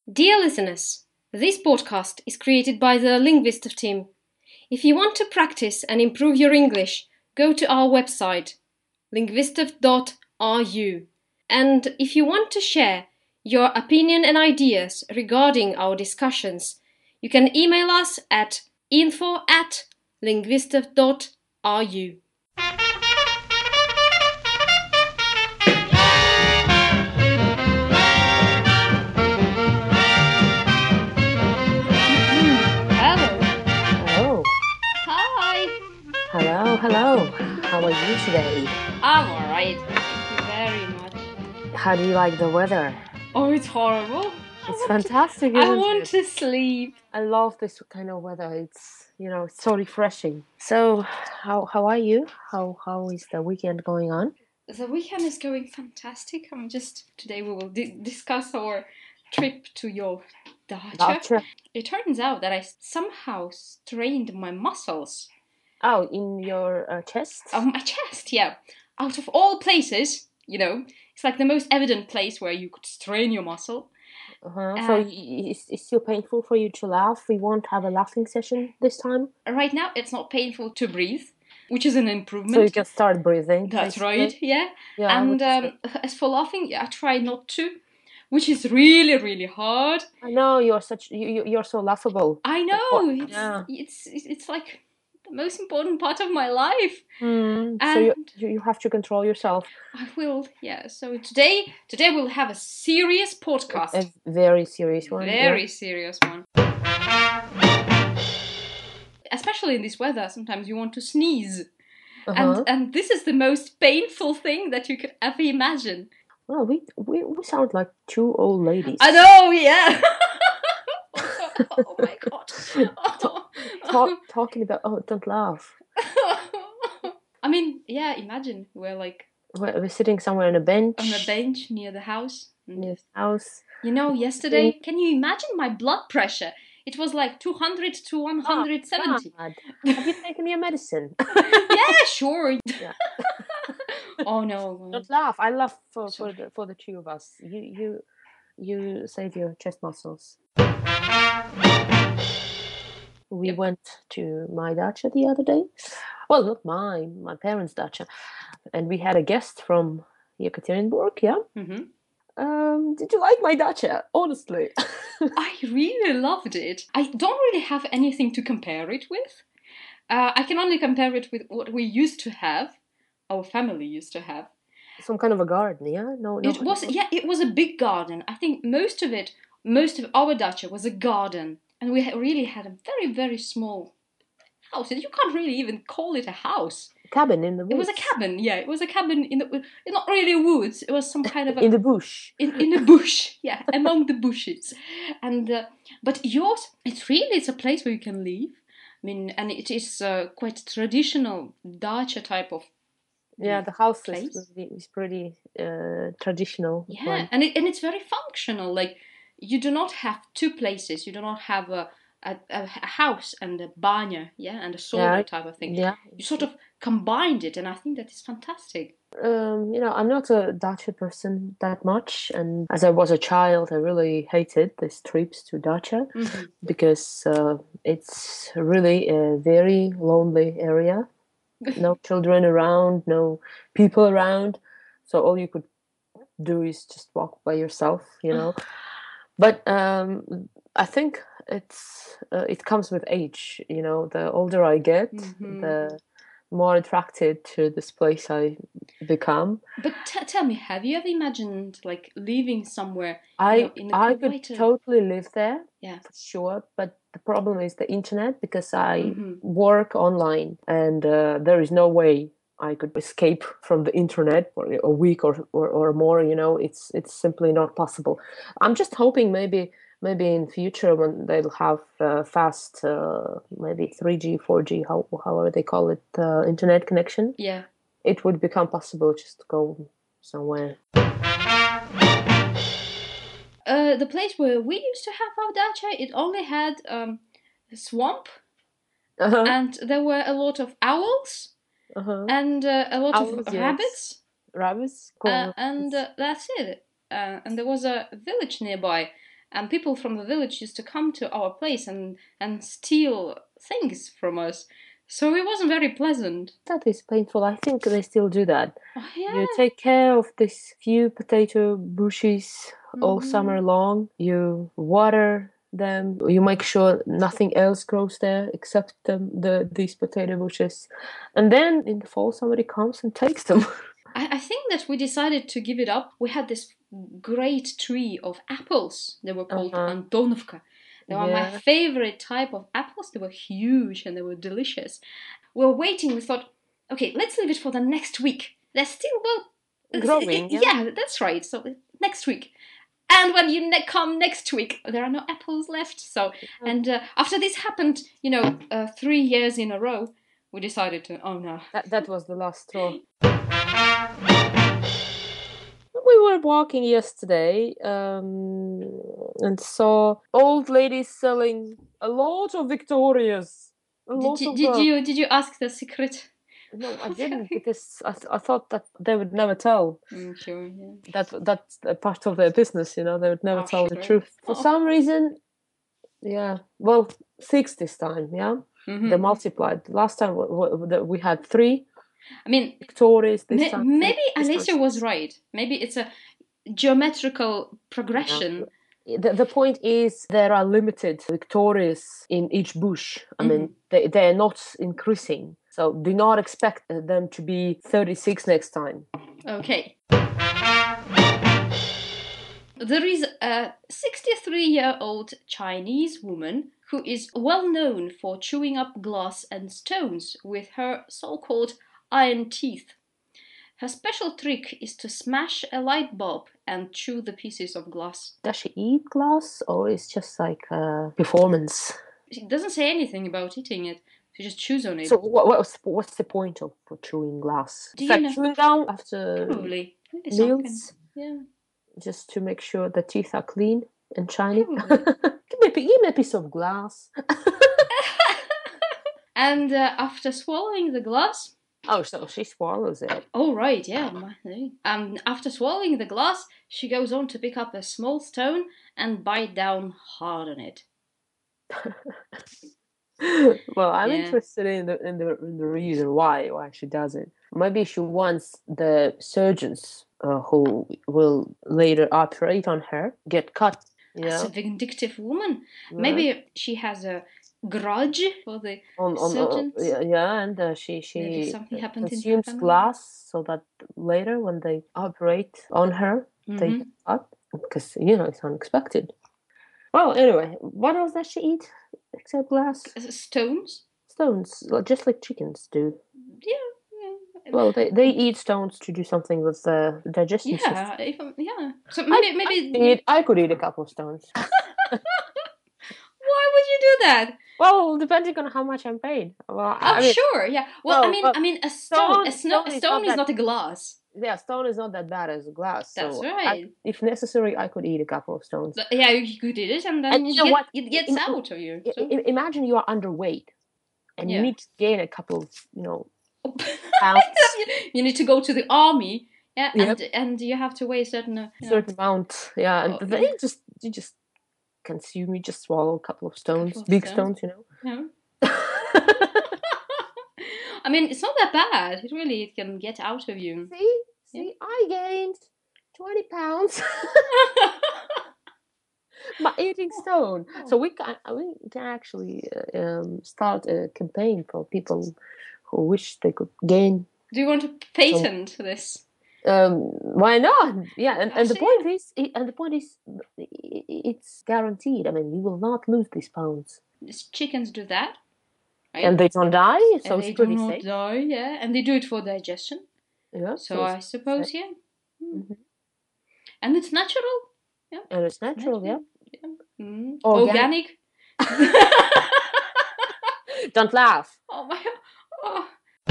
Dear listeners, this podcast is created by the Linguistov team. If you want to practice and improve your English, go to our website, linguistov.ru. And if you want to share your opinion and ideas regarding our discussions, you can email us at info@linguistov.ru. Hello. How are you today? I'm alright, thank you very much. How do you like the weather? Oh, it's horrible. It's fantastic, I isn't want it? to sleep. I love this kind of weather. It's so refreshing. So, how are you? How is the weekend going on? The weekend is going fantastic. Today we will discuss our trip to your dacha. It turns out that I somehow strained my muscles. Oh, in your chest? My chest, yeah. Out of all places, it's like the most evident place where you could strain your muscle. So it's still painful for you to laugh? We won't have a laughing session this time? Right now, it's not painful to breathe, which is an improvement. So you can start breathing. That's basically. right, yeah. Yeah. And as for laughing, I try not to, which is really, really hard. I know you're so laughable. I know. Yeah. It's like the most important part of my life. So you have to control yourself. I will, yeah. So today we'll have a serious podcast. A very serious one. Very serious one. Especially in this weather, sometimes you want to sneeze. And this is the most painful thing that you could ever imagine. Well, we sound like two old ladies. I know, yeah. Oh my god. Talking about, don't laugh. I mean, yeah, imagine we're sitting somewhere on a bench. On a bench near the house. Near the house. Yesterday, can you imagine my blood pressure? It was like 200 to 170. God. Have you taken your medicine? Yeah, sure. Yeah. Oh no. Don't laugh. I laugh for the two of us. You save your chest muscles. We went to my dacha the other day. Well, not my parents' dacha. And we had a guest from Yekaterinburg, yeah? Mm-hmm. Did you like my dacha? Honestly. I really loved it. I don't really have anything to compare it with. I can only compare it with what we used to have. Our family used to have. Some kind of a garden, yeah? No. It was a big garden. I think most of our dacha was a garden. And we really had a very, very small house. You can't really even call it a house. Cabin in the woods. It was a cabin, yeah. It was a cabin not really woods. It was some kind of in the bush. In the bush, yeah, among the bushes. And but yours, it's a place where you can live. I mean, and it is quite traditional dacha type of. Yeah, the house place. is pretty traditional. Yeah, and it's very functional. Like you do not have two places. You do not have a house and a banya, yeah, and a sauna type of thing. Yeah, you sort of combined it, and I think that is fantastic. I'm not a dacha person that much, and as I was a child, I really hated these trips to dacha because it's really a very lonely area. No children around, no people around, so all you could do is just walk by yourself, But I think it comes with age, the older I get, the more attracted to this place I become. But tell me, have you ever imagined like living somewhere? I could totally live there, for sure. But the problem is the internet, because I work online, and there is no way I could escape from the internet for a week or more. It's simply not possible. I'm just hoping maybe in future when they'll have fast, maybe 3G, 4G, however they call it, internet connection. Yeah, it would become possible just to go somewhere. The place where we used to have our dacha, it only had a swamp, and there were a lot of owls, and a lot of rabbits. Rabbits? And that's it. And there was a village nearby, and people from the village used to come to our place and steal things from us. So it wasn't very pleasant. That is painful. I think they still do that. Oh, yeah. You take care of these few potato bushes all summer long. You water them. You make sure nothing else grows there except these potato bushes. And then in the fall, somebody comes and takes them. I think that we decided to give it up. We had this great tree of apples. They were called Antonovka. They were my favorite type of apples. They were huge and they were delicious. We were waiting. We thought, okay, let's leave it for the next week. They're still growing. Yeah, that's right. So next week. And when you come next week, there are no apples left. So, and after this happened, 3 years in a row, we decided to, oh no. That was the last straw. We were walking yesterday and saw old ladies selling a lot of Victorias. Did you ask the secret? No, I didn't, because I thought that they would never tell. Sure, yeah. That's a part of their business, they would never tell the truth. For some reason, yeah. Well, 6 this time, yeah? They multiplied. Last time we had 3. I mean, Victorias this time. Maybe Alicia was right. Maybe it's a geometrical progression. Yeah. The point is there are limited Victorias in each bush. I mean, they're not increasing. So do not expect them to be 36 next time. Okay. There is a 63-year-old Chinese woman who is well known for chewing up glass and stones with her so-called iron teeth. Her special trick is to smash a light bulb and chew the pieces of glass. Does she eat glass, or is it just like a performance? She doesn't say anything about eating it. She just chews on it. So what's the point of chewing glass? Do you know? Chewing gum after Probably. Maybe meals? Yeah. Just to make sure the teeth are clean and shiny. Give me a piece of glass. And after swallowing the glass... Oh, so she swallows it. Oh, right, yeah. After swallowing the glass, she goes on to pick up a small stone and bite down hard on it. Well, I'm interested in the reason why she does it. Maybe she wants the surgeons who will later operate on her get cut. That's a vindictive woman. Yeah. Maybe she has a grudge for the surgeons. And she maybe something happened consumes in glass so that later when they operate on her, they get cut, because it's unexpected. Well, anyway, what else does she eat except glass? Stones, just like chickens do. Yeah. Well, they eat stones to do something with the digestion system. So maybe I could eat a couple of stones. Why would you do that? Well, depending on how much I'm paid. Well, sure, yeah. Well, a stone is not a glass. Yeah, stone is not that bad as a glass. That's right. If necessary, I could eat a couple of stones. But, yeah, you could eat it, and then it gets out of you. So. Imagine you are underweight, and you need to gain a couple of, pounds. You need to go to the army, and you have to weigh a certain amount, and then you just consume. You just swallow a couple of stones, big stones. Yeah. I mean, it's not that bad. It can get out of you. See, I gained 20 pounds by eating stone. So we can actually start a campaign for people who wish they could gain. Do you want to patent this? Why not? Yeah, and the point is, it's guaranteed. I mean, you will not lose these pounds. Chickens do that. Right? And they don't die, so and it's pretty safe. They do not die, yeah. And they do it for digestion. Yeah. So I suppose, yeah. Mm-hmm. And it's natural. Yeah. And it's natural, yeah. Mm. Organic. Don't laugh. Oh my... Oh.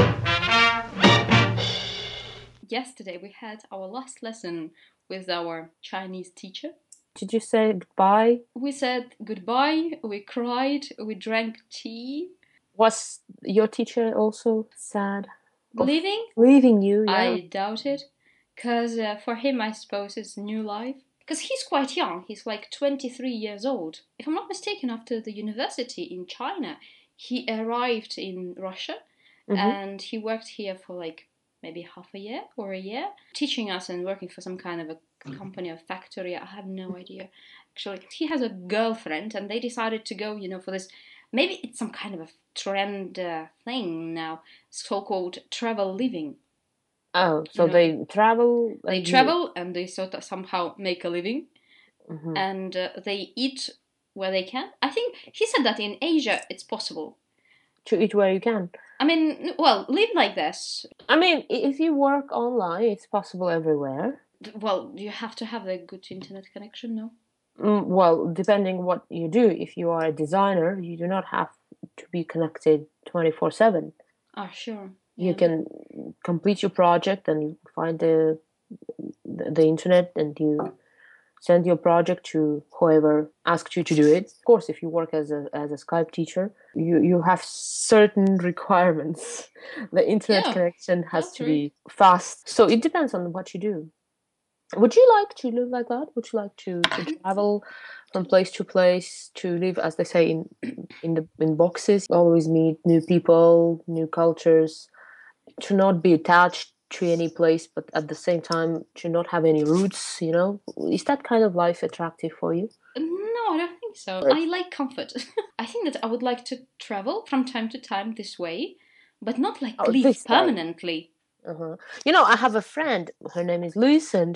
Yesterday we had our last lesson with our Chinese teacher. Did you say goodbye? We said goodbye, we cried, we drank tea. Was your teacher also sad? Leaving? Leaving you, yeah. I doubt it. Because for him, I suppose, it's new life. because he's quite young. He's like 23 years old. If I'm not mistaken, after the university in China, he arrived in Russia, and he worked here for like maybe half a year or a year, teaching us and working for some kind of a company or factory. I have no idea. Actually, he has a girlfriend, and they decided to go, for this. Maybe it's some kind of a trend thing now, so-called travel living. Oh, so they travel. They travel and they sort of somehow make a living, and they eat where they can. I think he said that in Asia it's possible to eat where you can. I mean, well, live like this. I mean, if you work online, it's possible everywhere. Well, you have to have a good internet connection, no? Well, depending what you do. If you are a designer, you do not have to be connected 24/7. Oh, sure. You can complete your project and find the internet, and you send your project to whoever asked you to do it. Of course, if you work as a Skype teacher, you have certain requirements. The internet connection has to be fast. So it depends on what you do. Would you like to live like that? Would you like to travel from place to place, to live, as they say, in boxes, always meet new people, new cultures, to not be attached to any place, but at the same time to not have any roots, Is that kind of life attractive for you? No, I don't think so. I like comfort. I think that I would like to travel from time to time this way, but not like live permanently. I have a friend, her name is Luis, and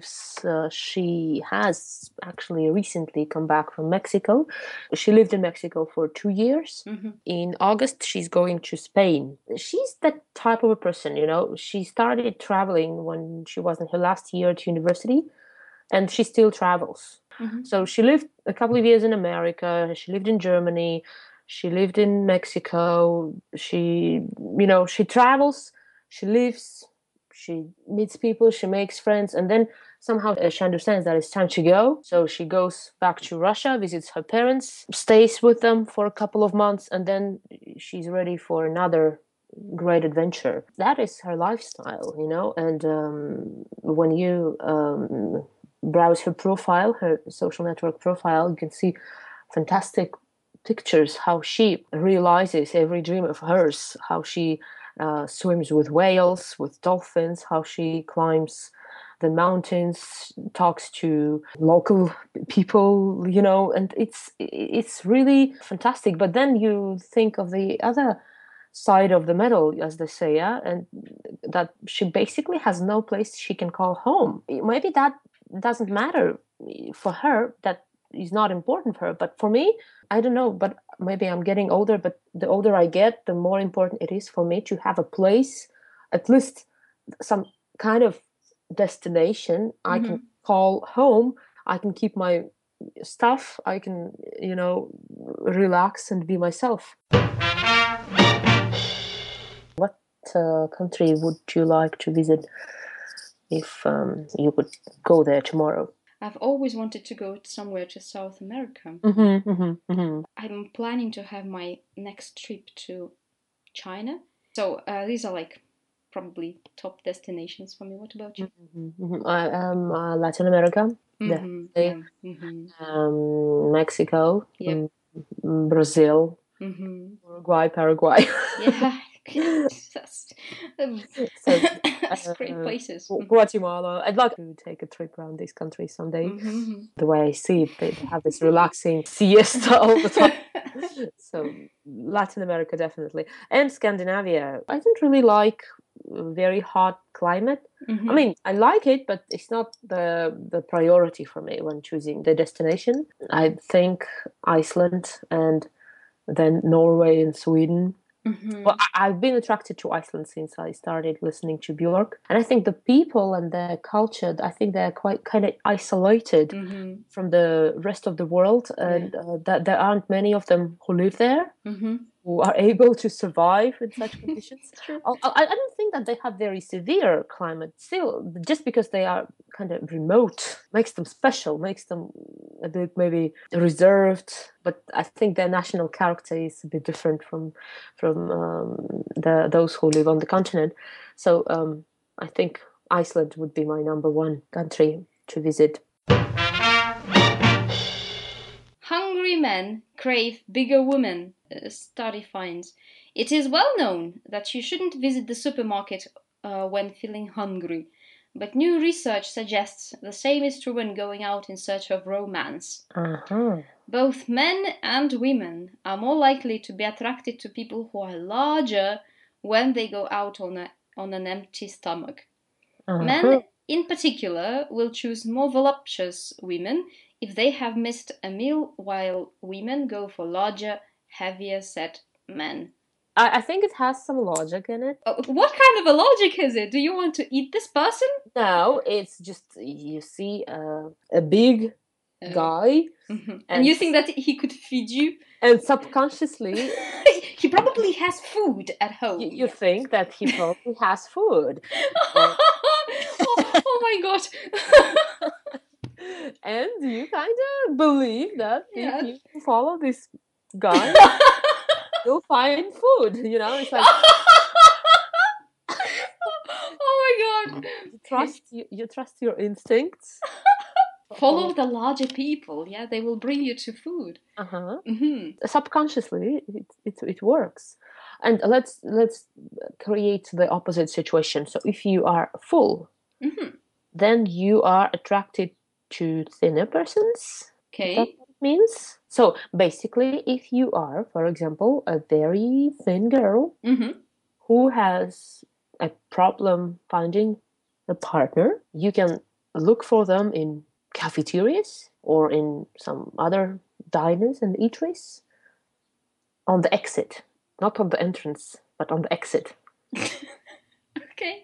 she has actually recently come back from Mexico. She lived in Mexico for 2 years. In August, she's going to Spain. She's that type of a person, She started traveling when she was in her last year at university, and she still travels. So she lived a couple of years in America, she lived in Germany, she lived in Mexico. She travels. She lives, she meets people, she makes friends, and then somehow she understands that it's time to go. So she goes back to Russia, visits her parents, stays with them for a couple of months, and then she's ready for another great adventure. That is her lifestyle, And when you browse her profile, her social network profile, you can see fantastic pictures, how she realizes every dream of hers, how she swims with whales, with dolphins, how she climbs the mountains, talks to local people, and it's really fantastic. But then you think of the other side of the medal, as they say, and that she basically has no place she can call home. Maybe that doesn't matter for her, that is not important for her, but for me, I don't know, but maybe I'm getting older, but the older I get, the more important it is for me to have a place, at least some kind of destination I can call home. I can keep my stuff. I can, relax and be myself. What country would you like to visit if you could go there tomorrow? I've always wanted to go somewhere to South America. I'm planning to have my next trip to China. So these are like probably top destinations for me. What about you? Latin America, definitely. Mexico, Brazil, Uruguay, Paraguay. Yeah. That's great places. Guatemala. I'd like to take a trip around this country someday. The way I see it, they have this relaxing siesta all the time. So Latin America, definitely. And Scandinavia. I don't really like very hot climate. I mean, I like it, but it's not the priority for me when choosing the destination. I think Iceland, and then Norway and Sweden. Well, I've been attracted to Iceland since I started listening to Björk, and I think the people and their culture, I think they're quite kind of isolated from the rest of the world, and that there aren't many of them who live there, who are able to survive in such conditions. I don't think that they have very severe climate still, just because they are kind of remote makes them special, makes them a bit maybe reserved, but I think their national character is a bit different from those who live on the continent. So I think Iceland would be my number one country to visit. men crave bigger women, study finds. It is well known that you shouldn't visit the supermarket when feeling hungry. But new research suggests the same is true when going out in search of romance. Both men and women are more likely to be attracted to people who are larger when they go out on an empty stomach. Men, in particular, will choose more voluptuous women if they have missed a meal, while women go for larger, heavier set men. I think it has some logic in it. What kind of a logic is it? Do you want to eat this person? No, it's just you see a big guy. And you think that he could feed you? And subconsciously... he probably has food at home. You think that he probably has food. Oh my god. And you kind of believe that if you follow this guy, you'll find food, it's like... Oh my god. You trust your instincts. Follow the larger people, they will bring you to food. Subconsciously it works. And let's create the opposite situation. So if you are full, then you are attracted to thinner persons. Okay. That's what it means. So basically, if you are, for example, a very thin girl who has a problem finding a partner, you can look for them in cafeterias or in some other diners and eateries on the exit, not on the entrance, but on the exit. Okay.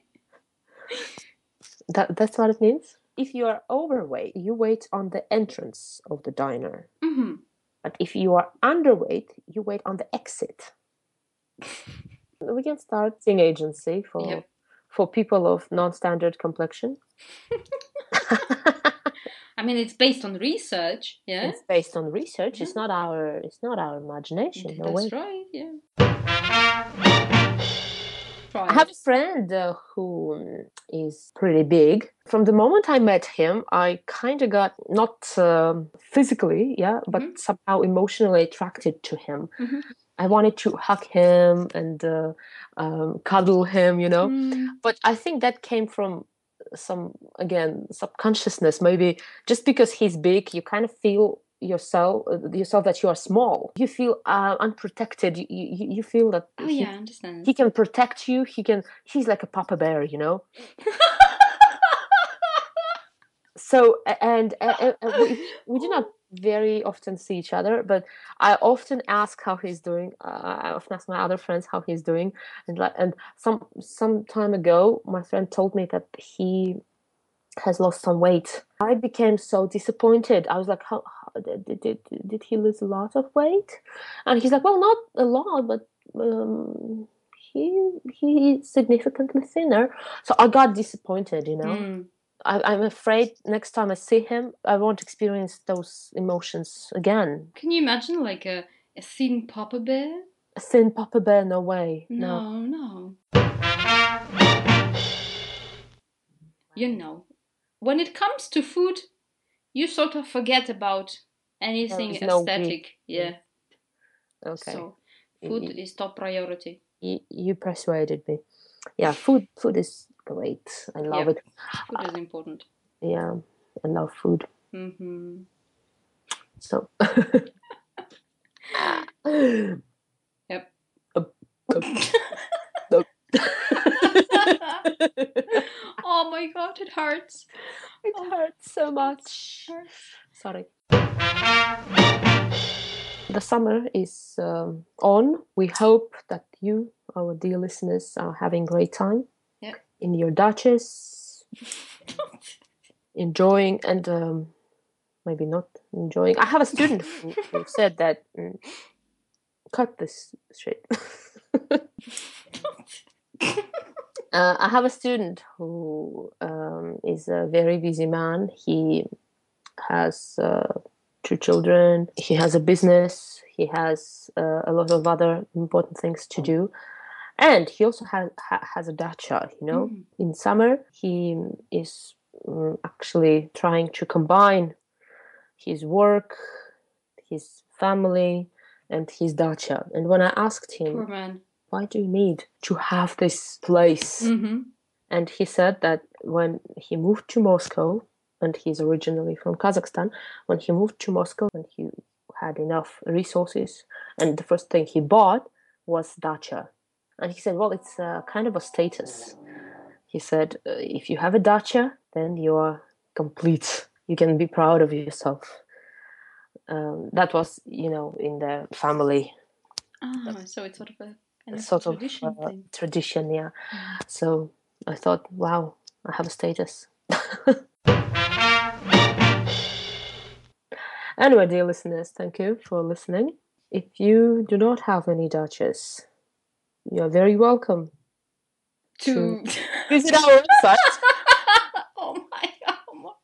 That's what it means. If you are overweight, you wait on the entrance of the diner. But if you are underweight, you wait on the exit. We can start seeing agency for people of non-standard complexion. I mean, it's based on research, yeah. It's based on research. It's not our imagination. That's right, yeah. I have a friend who is pretty big. From the moment I met him, I kind of got not physically, but somehow emotionally attracted to him. I wanted to hug him and cuddle him, But I think that came from some, again, subconsciousness. Maybe just because he's big, you kind of feel yourself that you are small. You feel unprotected. You feel that I understand. He can protect you. He's like a papa bear, So and we do not very often see each other, but I often ask how he's doing. I often ask my other friends how he's doing, and some time ago, my friend told me that he has lost some weight. I became so disappointed. I was like, how did he lose a lot of weight? And he's like, well, not a lot, but he is significantly thinner. So I got disappointed, I'm afraid next time I see him, I won't experience those emotions again. Can you imagine like a thin papa bear? A thin papa bear? No way. No. When it comes to food, you sort of forget about anything aesthetic. Yeah. Okay. So food is top priority. You persuaded me. Yeah, food is great. I love it. Food is important. Yeah, I love food. So. Yep. Oh my god, it hurts. It hurts so much. Sorry. The summer is on. We hope that you, our dear listeners, are having a great time in your Dutches, enjoying and maybe not enjoying. I have a student who said that, cut this shit. I have a student who is a very busy man. He has 2 children. He has a business. He has a lot of other important things to do. And he also has a dacha, In summer, he is actually trying to combine his work, his family and his dacha. And when I asked him, why do you need to have this place? Mm-hmm. And he said that when he moved to Moscow, and he's originally from Kazakhstan, when he moved to Moscow and he had enough resources, and the first thing he bought was dacha. And he said, well, it's kind of a status. He said, if you have a dacha, then you are complete. You can be proud of yourself. That was, in the family. So it's sort of a tradition, yeah. So I thought, wow, I have a status. Anyway, dear listeners, thank you for listening. If you do not have any dachas, you are very welcome to visit our website. Oh my God.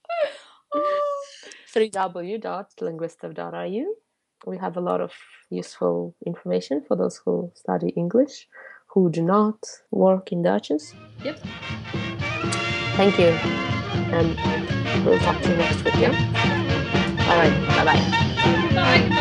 www.linguistov.ru. We have a lot of useful information for those who study English, who do not work in dachas. Yep. Thank you. And we'll talk to you next week, yeah? All right. Bye-bye. Bye.